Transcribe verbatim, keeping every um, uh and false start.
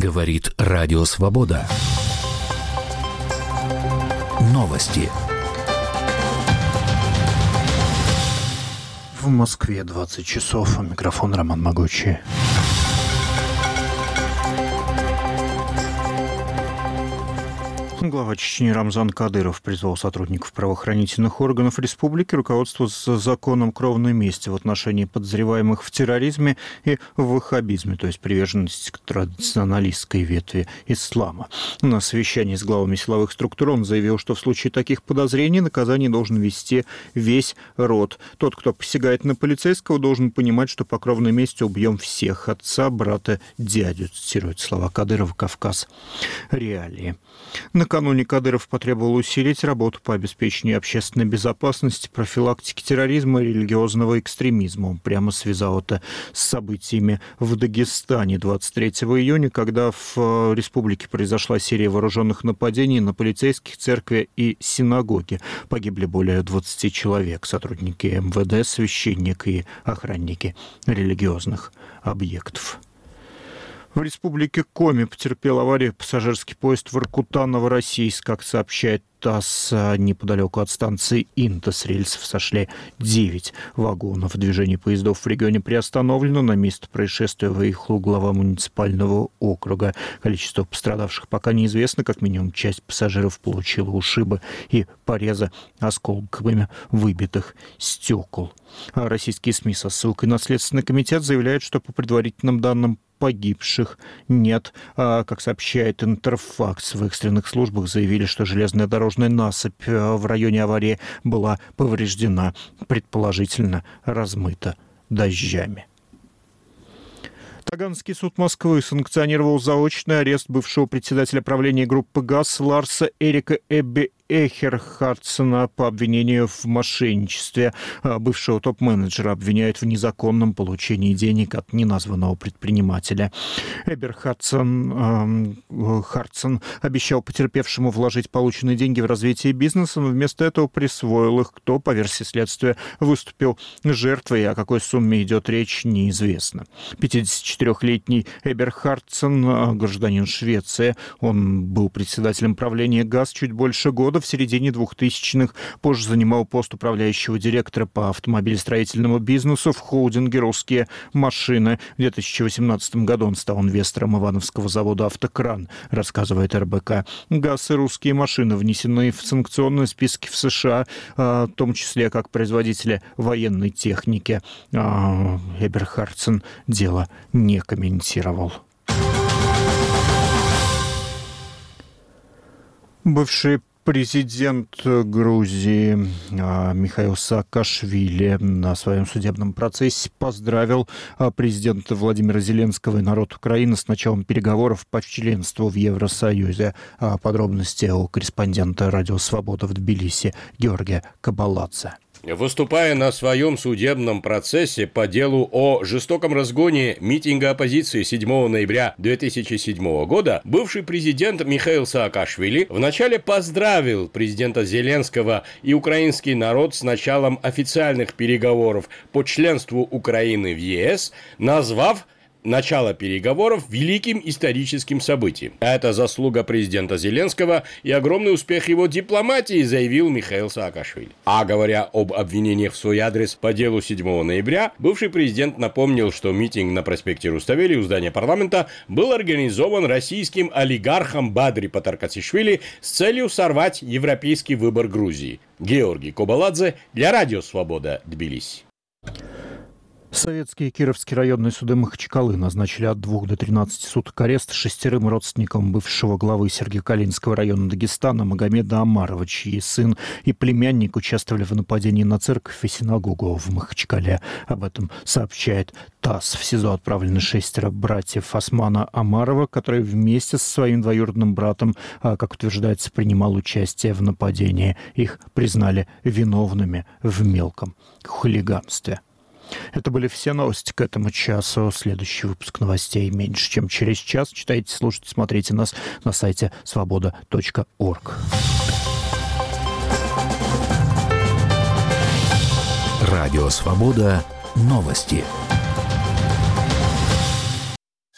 Говорит Радио Свобода. Новости. В Москве двадцать часов. Микрофон Роман Могучий. Глава Чечни Рамзан Кадыров призвал сотрудников правоохранительных органов республики руководствоваться законом кровной мести в отношении подозреваемых в терроризме и ваххабизме, то есть приверженности к традиционалистской ветви ислама. На совещании с главами силовых структур он заявил, что в случае таких подозрений наказание должен вести весь род. Тот, кто посягает на полицейского, должен понимать, что по кровной мести убьем всех: отца, брата, дядю, цитирует слова Кадырова «Кавказ. Реалии». Накануне Кадыров потребовал усилить работу по обеспечению общественной безопасности, профилактике терроризма и религиозного экстремизма. Он прямо связал это с событиями в Дагестане двадцать третьего июня, когда в республике произошла серия вооруженных нападений на полицейских, церкви и синагоги. Погибли более двадцати человек, сотрудники эм вэ дэ, священник и охранники религиозных объектов. В республике Коми потерпел аварию пассажирский поезд Воркута-Новороссийск. Как сообщает ТАСС, неподалеку от станции Инта с рельсов сошли девять вагонов. Движение поездов в регионе приостановлено. На место происшествия выехал глава муниципального округа. Количество пострадавших пока неизвестно. Как минимум часть пассажиров получила ушибы и порезы осколками выбитых стекол. А российские СМИ со ссылкой на Следственный комитет заявляют, что по предварительным данным погибших нет. А, как сообщает Интерфакс, в экстренных службах заявили, что железная дорожная насыпь в районе аварии была повреждена, предположительно размыта дождями. Таганский суд Москвы санкционировал заочный арест бывшего председателя правления группы ГАЗ Ларса Эрика Эбби Эхерхардсена по обвинению в мошенничестве. Бывшего топ-менеджера обвиняют в незаконном получении денег от неназванного предпринимателя. Эберхардсен э, Хардсен обещал потерпевшему вложить полученные деньги в развитие бизнеса, но вместо этого присвоил их. Кто, по версии следствия, выступил жертвой, о какой сумме идет речь, неизвестно. пятидесятичетырёхлетний Эберхардсен, гражданин Швеции, он был председателем правления ГАЗ чуть больше года. В середине двухтысячных позже занимал пост управляющего директора по автомобилестроительному бизнесу в холдинге «Русские машины». В две тысячи восемнадцатом году он стал инвестором ивановского завода «Автокран», рассказывает эр бэ ка. ГАЗ и «Русские машины» внесены в санкционные списки в США, в том числе как производители военной техники. Эберхардсен дело не комментировал. Бывший Президент Грузии Михаил Саакашвили на своем судебном процессе поздравил президента Владимира Зеленского и народ Украины с началом переговоров по членству в Евросоюзе. Подробности у корреспондента «Радио Свобода» в Тбилиси Георгия Кабаладзе. Выступая на своем судебном процессе по делу о жестоком разгоне митинга оппозиции седьмого ноября две тысячи седьмого года, бывший президент Михаил Саакашвили вначале поздравил президента Зеленского и украинский народ с началом официальных переговоров по членству Украины в е эс, назвав начало переговоров великим историческим событием. Это заслуга президента Зеленского и огромный успех его дипломатии, заявил Михаил Саакашвили. А говоря об обвинениях в свой адрес по делу седьмого ноября, бывший президент напомнил, что митинг на проспекте Руставели у здания парламента был организован российским олигархом Бадри Патаркасишвили с целью сорвать европейский выбор Грузии. Георгий Кабаладзе для Радио Свобода, Тбилиси. Советские и Кировские районные суды Махачкалы назначили от двух до тринадцати суток ареста шестерым родственникам бывшего главы Сергиекалинского района Дагестана Магомеда Омарова, чьи сын и племянник участвовали в нападении на церковь и синагогу в Махачкале. Об этом сообщает ТАСС. В СИЗО отправлены шестеро братьев Османа Омарова, который вместе со своим двоюродным братом, как утверждается, принимал участие в нападении. Их признали виновными в мелком хулиганстве. Это были все новости к этому часу. Следующий выпуск новостей меньше, чем через час. Читайте, слушайте, смотрите нас на сайте свобода точка орг. Радио «Свобода». Новости.